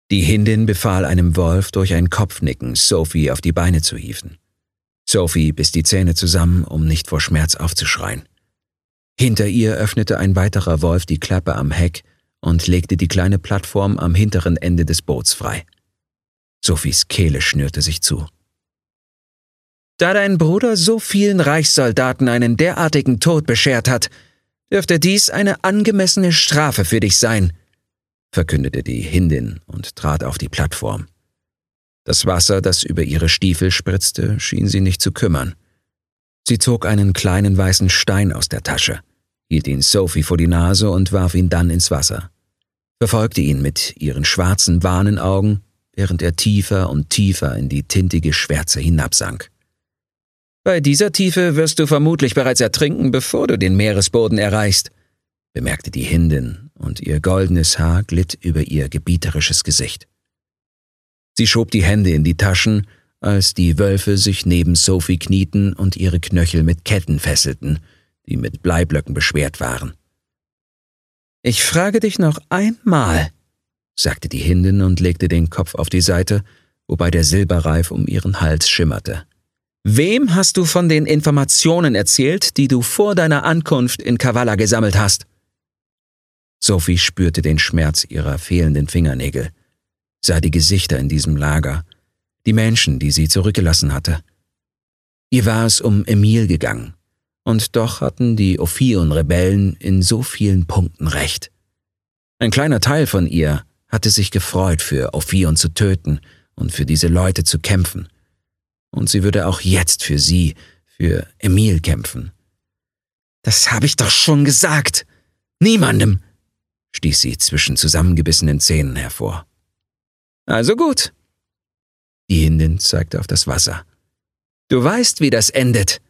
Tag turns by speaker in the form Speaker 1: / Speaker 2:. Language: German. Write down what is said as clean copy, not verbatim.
Speaker 1: Die Hindin befahl einem Wolf durch ein Kopfnicken, Sophie auf die Beine zu hieven. Sophie biss die Zähne zusammen, um nicht vor Schmerz aufzuschreien. Hinter ihr öffnete ein weiterer Wolf die Klappe am Heck und legte die kleine Plattform am hinteren Ende des Boots frei. Sophies Kehle schnürte sich zu. Da dein Bruder so vielen Reichssoldaten einen derartigen Tod beschert hat, dürfte dies eine angemessene Strafe für dich sein, verkündete die Hindin und trat auf die Plattform. Das Wasser, das über ihre Stiefel spritzte, schien sie nicht zu kümmern. Sie zog einen kleinen weißen Stein aus der Tasche, hielt ihn Sophie vor die Nase und warf ihn dann ins Wasser, verfolgte ihn mit ihren schwarzen Warnenaugen, während er tiefer und tiefer in die tintige Schwärze hinabsank. »Bei dieser Tiefe wirst du vermutlich bereits ertrinken, bevor du den Meeresboden erreichst«, bemerkte die Hindin, und ihr goldenes Haar glitt über ihr gebieterisches Gesicht. Sie schob die Hände in die Taschen, als die Wölfe sich neben Sophie knieten und ihre Knöchel mit Ketten fesselten, die mit Bleiblöcken beschwert waren. »Ich frage dich noch einmal«, sagte die Hindin und legte den Kopf auf die Seite, wobei der Silberreif um ihren Hals schimmerte. »Wem hast du von den Informationen erzählt, die du vor deiner Ankunft in Kavala gesammelt hast?« Sophie spürte den Schmerz ihrer fehlenden Fingernägel, sah die Gesichter in diesem Lager, die Menschen, die sie zurückgelassen hatte. Ihr war es um Emil gegangen, und doch hatten die Ophion-Rebellen in so vielen Punkten recht. Ein kleiner Teil von ihr hatte sich gefreut, für Ophion zu töten und für diese Leute zu kämpfen. Und sie würde auch jetzt für sie, für Emil kämpfen. »Das habe ich doch schon gesagt! Niemandem!« stieß sie zwischen zusammengebissenen Zähnen hervor. »Also gut.« Die Hindin zeigte auf das Wasser. »Du weißt, wie das endet.